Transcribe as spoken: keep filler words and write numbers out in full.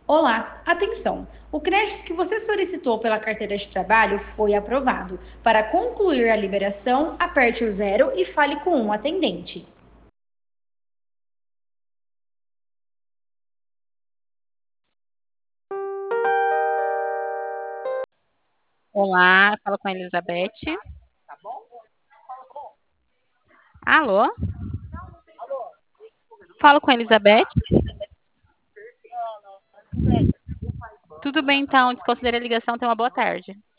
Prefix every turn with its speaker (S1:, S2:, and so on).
S1: Olá, atenção! O crédito que você solicitou pela carteira de trabalho foi aprovado. Para concluir a liberação, aperte o zero e fale com um atendente.
S2: Olá, falo com a Elizabeth. Alô? Falo com a Elizabeth. Tudo bem, então. Desconsidere a ligação. Tenha uma boa tarde.